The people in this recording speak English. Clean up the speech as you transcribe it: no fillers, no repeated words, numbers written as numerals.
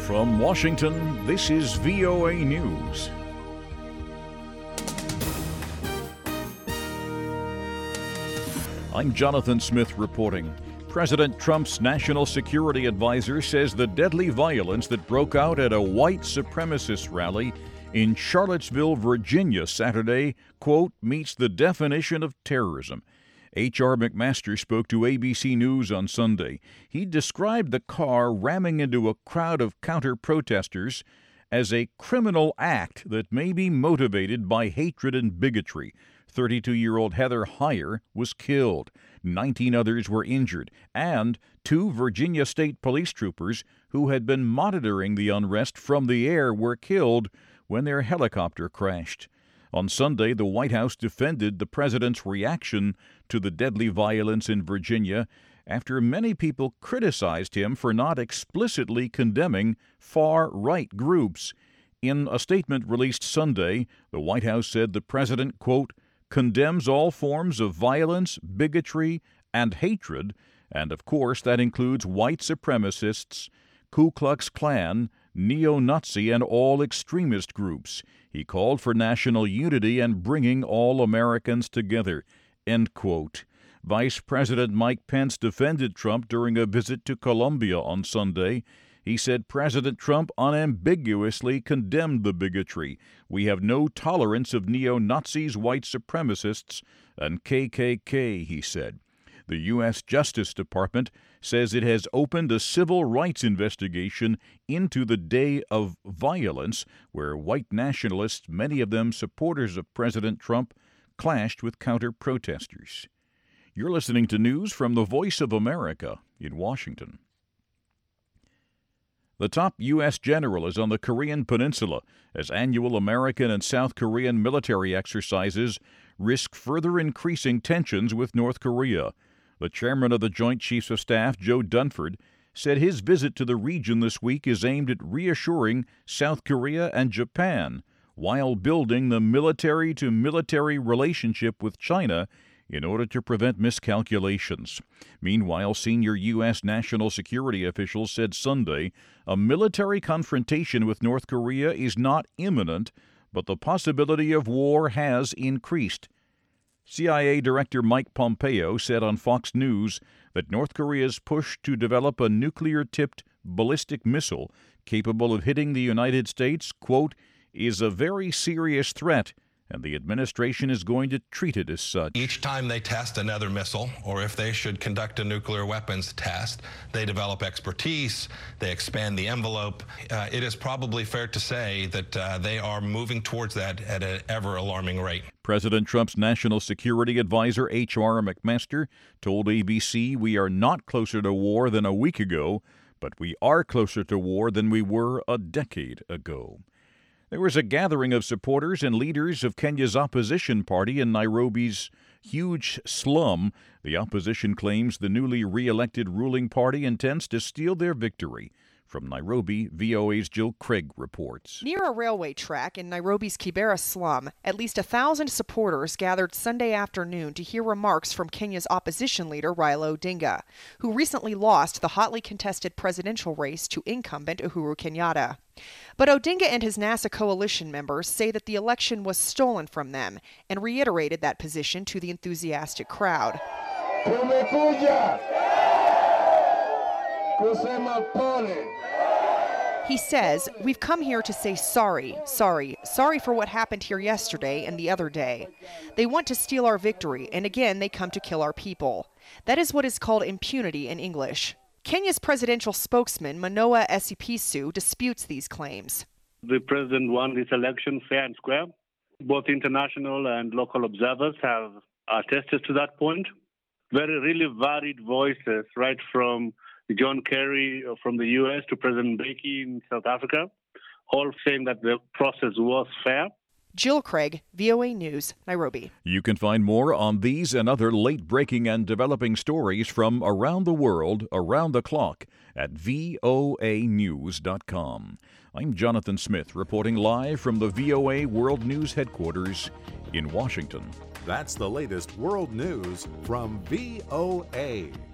From Washington, this is VOA News. I'm Jonathan Smith reporting. President Trump's national security advisor says the deadly violence that broke out at a white supremacist rally in Charlottesville, Virginia, Saturday, quote, meets the definition of terrorism. H.R. McMaster spoke to ABC News on Sunday. He described the car ramming into a crowd of counter-protesters as a criminal act that may be motivated by hatred and bigotry. 32-year-old Heather Heyer was killed. 19 others were injured, and 2 Virginia State Police troopers who had been monitoring the unrest from the air were killed when their helicopter crashed. On Sunday, the White House defended the president's reaction to the deadly violence in Virginia after many people criticized him for not explicitly condemning far-right groups. In a statement released Sunday, the White House said the president, quote, condemns all forms of violence, bigotry, and hatred, and of course that includes white supremacists, Ku Klux Klan, neo-Nazi, and all extremist groups. He called for national unity and bringing all Americans together, end quote. Vice President Mike Pence defended Trump during a visit to Colombia on Sunday. He said President Trump unambiguously condemned the bigotry. We have no tolerance of neo-Nazis, white supremacists, and KKK, he said. The U.S. Justice Department says it has opened a civil rights investigation into the day of violence where white nationalists, many of them supporters of President Trump, clashed with counter-protesters. You're listening to news from the Voice of America in Washington. The top U.S. general is on the Korean Peninsula as annual American and South Korean military exercises risk further increasing tensions with North Korea. The chairman of the Joint Chiefs of Staff, Joe Dunford, said his visit to the region this week is aimed at reassuring South Korea and Japan while building the military-to-military relationship with China in order to prevent miscalculations. Meanwhile, senior U.S. national security officials said Sunday a military confrontation with North Korea is not imminent, but the possibility of war has increased. CIA Director Mike Pompeo said on Fox News that North Korea's push to develop a nuclear-tipped ballistic missile capable of hitting the United States, quote, is a very serious threat, and the administration is going to treat it as such. Each time they test another missile, or if they should conduct a nuclear weapons test, they develop expertise, they expand the envelope. It is probably fair to say that they are moving towards that at an ever-alarming rate. President Trump's national security advisor, H.R. McMaster, told ABC, we are not closer to war than a week ago, but we are closer to war than we were a decade ago. There was a gathering of supporters and leaders of Kenya's opposition party in Nairobi's huge slum. The opposition claims the newly re-elected ruling party intends to steal their victory. From Nairobi, VOA's Jill Craig reports. Near a railway track in Nairobi's Kibera slum, at least 1,000 supporters gathered Sunday afternoon to hear remarks from Kenya's opposition leader Raila Odinga, who recently lost the hotly contested presidential race to incumbent Uhuru Kenyatta. But Odinga and his NASA coalition members say that the election was stolen from them and reiterated that position to the enthusiastic crowd. He says, we've come here to say sorry for what happened here yesterday and the other day. They want to steal our victory, and again they come to kill our people. That is what is called impunity in English. Kenya's presidential spokesman, Manoa Esipisu, disputes these claims. The president won his election fair and square. Both international and local observers have attested to that point. Really varied voices, right from John Kerry from the U.S. to President Mbeki in South Africa, all saying that the process was fair. Jill Craig, VOA News, Nairobi. You can find more on these and other late-breaking and developing stories from around the world, around the clock, at voanews.com. I'm Jonathan Smith, reporting live from the VOA World News headquarters in Washington. That's the latest world news from VOA.